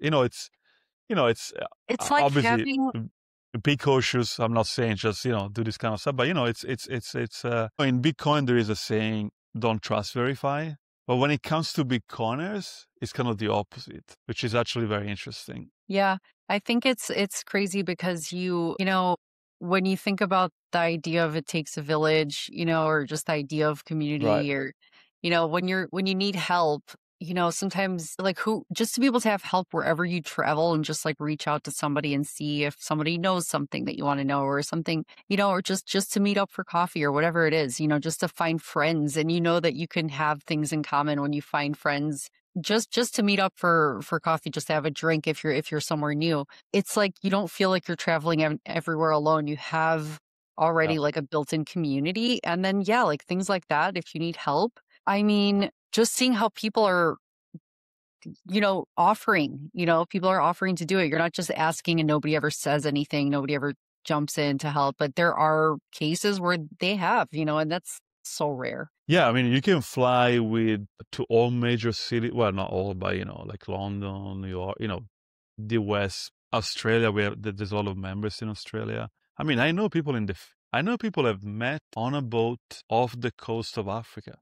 It's like obviously having be cautious. I'm not saying just, do this kind of stuff, but it's in Bitcoin, there is a saying, don't trust, verify. But when it comes to Bitcoiners, it's kind of the opposite, which is actually very interesting. Yeah, I think it's crazy because when you think about the idea of it takes a village, or just the idea of Right. community, or when you need help, sometimes like who just to be able to have help wherever you travel and just like reach out to somebody and see if somebody knows something that you want to know or something, or just to meet up for coffee or whatever it is, just to find friends, and that you can have things in common when you find friends just to meet up for coffee, just to have a drink if you're somewhere new. It's like you don't feel like you're traveling everywhere alone. You have Yeah. already like a built-in community. And then yeah, like things like that, if you need help. I mean, just seeing how people are offering, people are offering to do it. You're not just asking and nobody ever says anything, nobody ever jumps in to help, but there are cases where they have, and that's so rare. Yeah, I mean, you can fly to all major cities. Well, not all, but like London, New York, the West, Australia, where there's a lot of members in Australia. I mean, I know people I know people have met on a boat off the coast of Africa.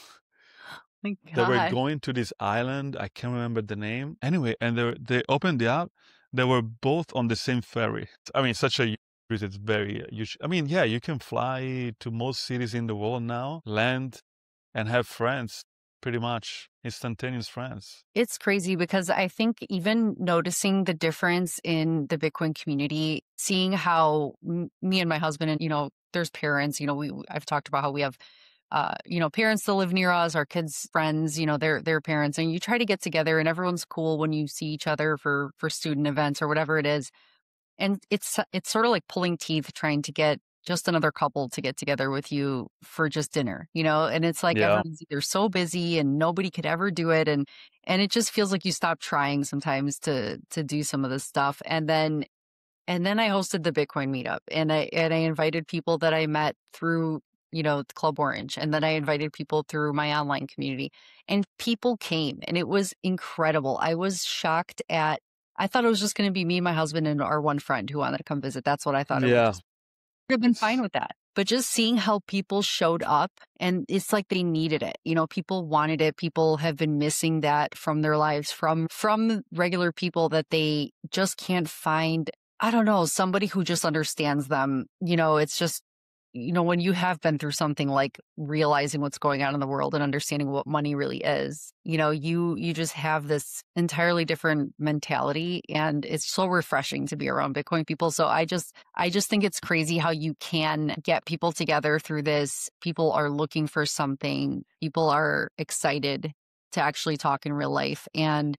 My They were God. going to this island. I can't remember the name. Anyway, and they opened the app. They were both on the same ferry. I mean, such a it's very huge. I mean, yeah, you can fly to most cities in the world now, land, and have friends, pretty much instantaneous friends. It's crazy because I think even noticing the difference in the Bitcoin community, seeing how me and my husband and, there's parents, I've talked about how we have, parents that live near us, our kids' friends, their parents, and you try to get together and everyone's cool when you see each other for student events or whatever it is. And it's sort of like pulling teeth trying to get just another couple to get together with you for just dinner, and it's like Yeah. everyone's either so busy and nobody could ever do it. And it just feels like you stop trying sometimes to do some of this stuff. And then I hosted the Bitcoin meetup, and I invited people that I met through, Club Orange. And then I invited people through my online community, and people came, and it was incredible. I was shocked I thought it was just going to be me, my husband, and our one friend who wanted to come visit. That's what I thought it Yeah. was. I would have been fine with that. But just seeing how people showed up, and it's like they needed it. People wanted it. People have been missing that from their lives, from regular people that they just can't find. I don't know, somebody who just understands them. It's just, when you have been through something like realizing what's going on in the world and understanding what money really is, you just have this entirely different mentality, and it's so refreshing to be around Bitcoin people. So I just think it's crazy how you can get people together through this. People are looking for something. People are excited to actually talk in real life. And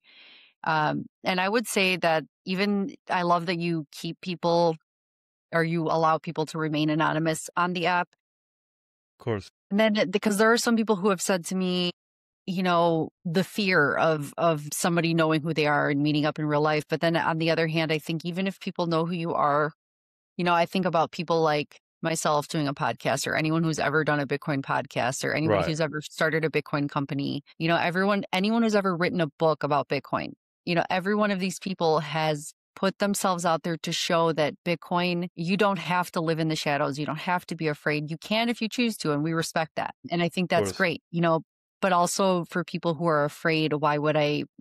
I would say that even I love that you keep people, or you allow people to remain anonymous on the app. Of course. And then because there are some people who have said to me, the fear of somebody knowing who they are and meeting up in real life. But then on the other hand, I think even if people know who you are, I think about people like myself doing a podcast, or anyone who's ever done a Bitcoin podcast, or anybody Right. who's ever started a Bitcoin company, anyone who's ever written a book about Bitcoin, every one of these people has put themselves out there to show that Bitcoin, you don't have to live in the shadows. You don't have to be afraid. You can if you choose to, and we respect that. And I think that's course. great, but also for people who are afraid, why would I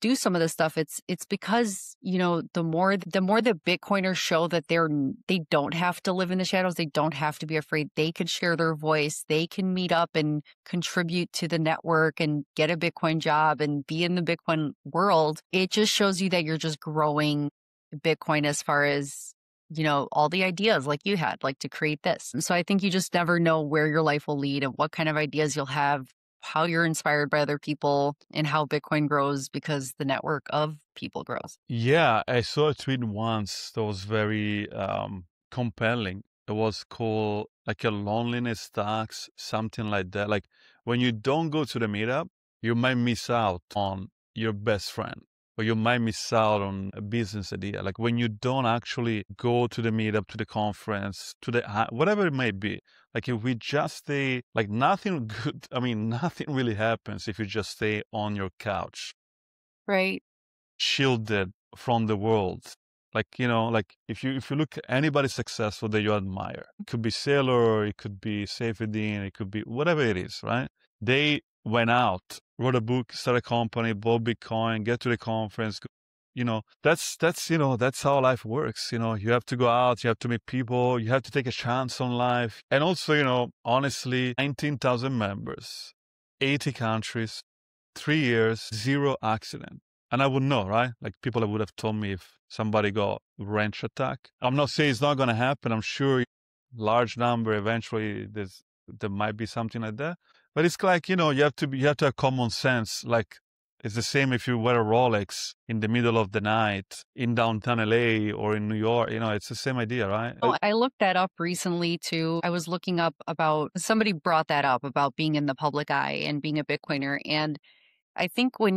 do some of this stuff, it's because, the more the Bitcoiners show that they don't have to live in the shadows, they don't have to be afraid, they can share their voice, they can meet up and contribute to the network and get a Bitcoin job and be in the Bitcoin world. It just shows you that you're just growing Bitcoin as far as, all the ideas like you had, like to create this. And so I think you just never know where your life will lead and what kind of ideas you'll have, how you're inspired by other people, and how Bitcoin grows because the network of people grows. Yeah, I saw a tweet once that was very compelling. It was called like a loneliness tax, something like that. Like when you don't go to the meetup, you might miss out on your best friend, or you might miss out on a business idea. Like when you don't actually go to the meetup, to the conference, to the whatever it may be. Like if we just stay, like nothing good, nothing really happens if you just stay on your couch, Right. shielded from the world. Like, like if you look at anybody successful that you admire, it could be Saylor, it could be Saifedean, it could be whatever it is, right? They went out, wrote a book, started a company, bought Bitcoin, get to the conference. That's how life works. You have to go out, you have to meet people, you have to take a chance on life. And also, honestly, 19,000 members, 80 countries, 3 years, 0 accident. And I would know, right? Like people that would have told me if somebody got wrench attack. I'm not saying it's not going to happen. I'm sure large number eventually there might be something like that. But it's like, you have to have common sense. Like it's the same if you wear a Rolex in the middle of the night in downtown LA or in New York, it's the same idea, right? Oh, I looked that up recently too. I was looking up about, somebody brought that up about being in the public eye and being a Bitcoiner. And I think when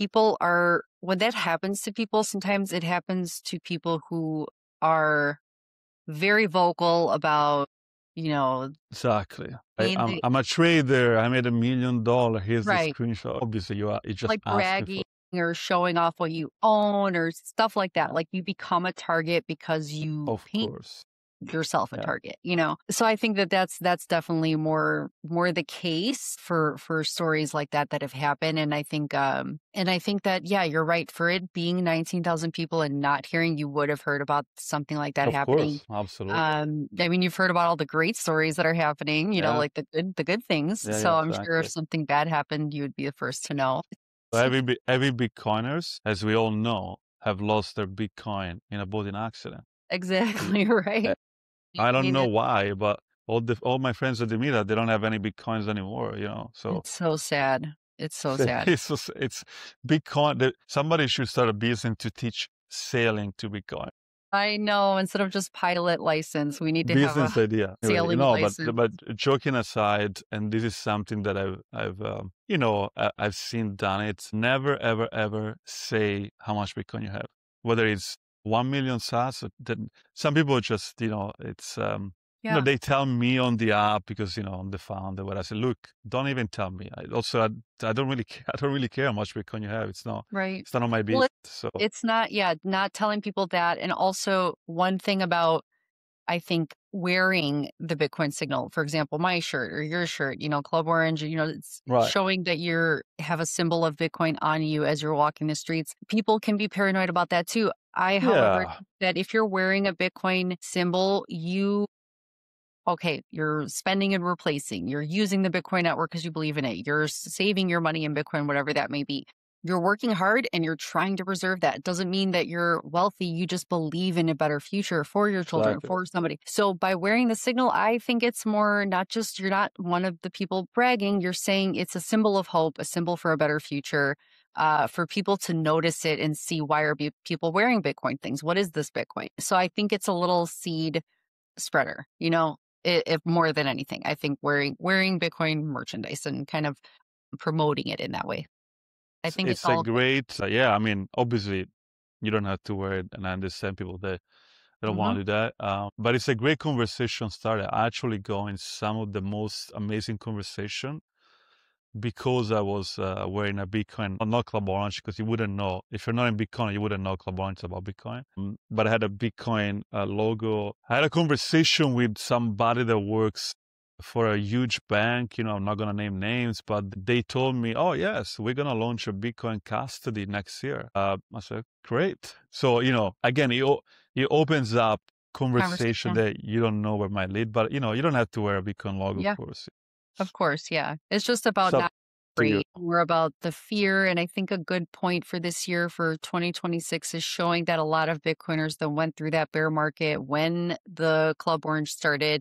that happens to people, sometimes it happens to people who are very vocal about, Exactly. being I'm a trader. I made $1 million. Here's the right, screenshot. Obviously, you just like asking bragging or showing off what you own or stuff like that. Like you become a target because you of paint course. yourself a Yeah. target, so I think that's definitely more the case for stories like that have happened. And I think that, yeah, you're right, for it being 19,000 people and not hearing, you would have heard about something like that Of happening. course. Absolutely. You've heard about all the great stories that are happening, Yeah. like the good things. Yeah, So I'm sure if exactly. something bad happened, you would be the first to know. So every Bitcoiners, as we all know, have lost their Bitcoin in a boating accident. Exactly right. I I don't mean, know why, but all my friends at the meetup, they don't have any Bitcoins anymore, so it's so sad. It's so sad. it's Bitcoin. Somebody should start a business to teach sailing to Bitcoin. I know. Instead of just pilot license, we need to have Business a idea. Anyway, sailing license. but joking aside, and this is something that I've seen done. It's never ever ever say how much Bitcoin you have, whether it's 1 million sats. Then some people just it's Yeah. they tell me on the app because I'm the founder. But I say, look, don't even tell me. I don't really care. I don't really care how much Bitcoin you have. It's not Right. It's none of my Well, business. So it's not, yeah, not telling people that. And also one thing about, I think, wearing the Bitcoin signal, for example, my shirt or your shirt, Club Orange, it's right. showing that have a symbol of Bitcoin on you as you're walking the streets. People can be paranoid about that too. However, Yeah. that if you're wearing a Bitcoin symbol, you're spending and replacing, you're using the Bitcoin network because you believe in it, you're saving your money in Bitcoin, whatever that may be. You're working hard and you're trying to preserve that. It doesn't mean that you're wealthy. You just believe in a better future for your children, Exactly. for somebody. So by wearing the signal, I think it's more not just, you're not one of the people bragging. You're saying it's a symbol of hope, a symbol for a better future, for people to notice it and see, why are people wearing Bitcoin things? What is this Bitcoin? So I think it's a little seed spreader, if more than anything. I think wearing Bitcoin merchandise and kind of promoting it in that way. I think it's It's a all good. great, yeah. Obviously, you don't have to wear it, and I understand people that they don't want Mhm. to do that. But it's a great conversation starter. I actually go in some of the most amazing conversation because I was wearing a Bitcoin, not Club Orange, because you wouldn't know. If you're not in Bitcoin, you wouldn't know Club Orange about Bitcoin. But I had a Bitcoin logo. I had a conversation with somebody that works for a huge bank. I'm not going to name names, but they told me, oh, yes, we're going to launch a Bitcoin custody next year. I said, great. So, again, it opens up conversation Conversation. that you don't know where might lead, but, you don't have to wear a Bitcoin logo, of Yeah, course. of course. Yeah. It's just about So not to you. afraid, more about the fear. And I think a good point for this year for 2026 is showing that a lot of Bitcoiners that went through that bear market when the Club Orange started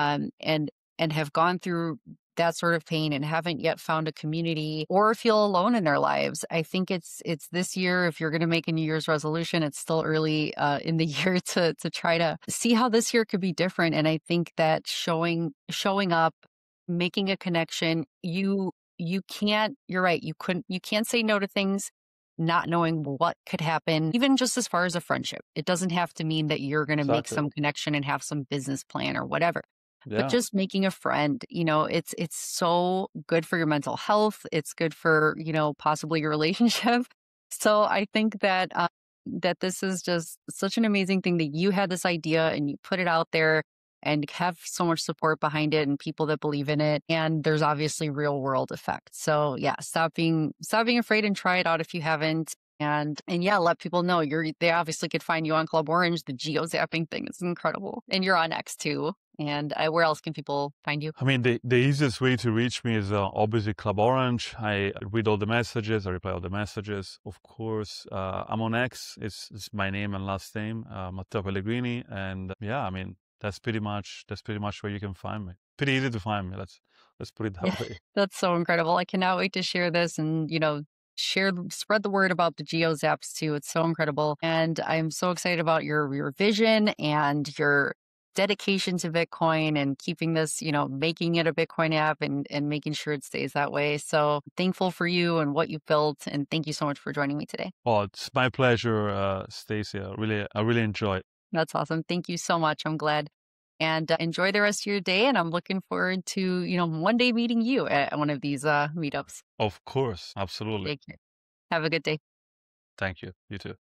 and have gone through that sort of pain and haven't yet found a community or feel alone in their lives. I think it's this year. If you're going to make a New Year's resolution, it's still early in the year to try to see how this year could be different. And I think that showing up, making a connection, you can't, you're right, you can't say no to things, not knowing what could happen, even just as far as a friendship. It doesn't have to mean that you're going to make Exactly. some connection and have some business plan or whatever. But Yeah. just making a friend, it's so good for your mental health. It's good for, possibly your relationship. So I think that that this is just such an amazing thing that you had this idea and you put it out there and have so much support behind it and people that believe in it. And there's obviously real world effects. So yeah, stop being afraid and try it out if you haven't. And yeah, let people know they obviously could find you on Club Orange. The geo zapping thing is incredible. And you're on X too. And where else can people find you? I mean, the easiest way to reach me is obviously Club Orange. I read all the messages. I reply all the messages. Of course, I'm on X. It's my name and last name, Matteo Pellegrini. And yeah, I mean, that's pretty much where you can find me. Pretty easy to find me. Let's put it Yeah, that way. that's so incredible. I cannot wait to share this and, spread the word about the Geo Zaps too. It's so incredible. And I'm so excited about your vision and your dedication to Bitcoin and keeping this, making it a Bitcoin app and making sure it stays that way. So thankful for you and what you've built. And thank you so much for joining me today. Oh, it's my pleasure, Stacy. I really enjoy it. That's awesome. Thank you so much. I'm glad. And enjoy the rest of your day. And I'm looking forward to, one day meeting you at one of these meetups. Of course, absolutely. Take care. Have a good day. Thank you. You too.